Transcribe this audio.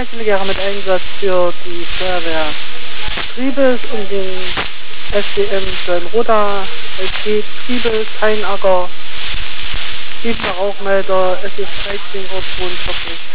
Einzelgärer mit Einsatz für die Feuerwehr Triebes und den SDM Söllenroda, LG Triebes, Heinacker, 7 Rauchmelder, SS 13 Uhr 42.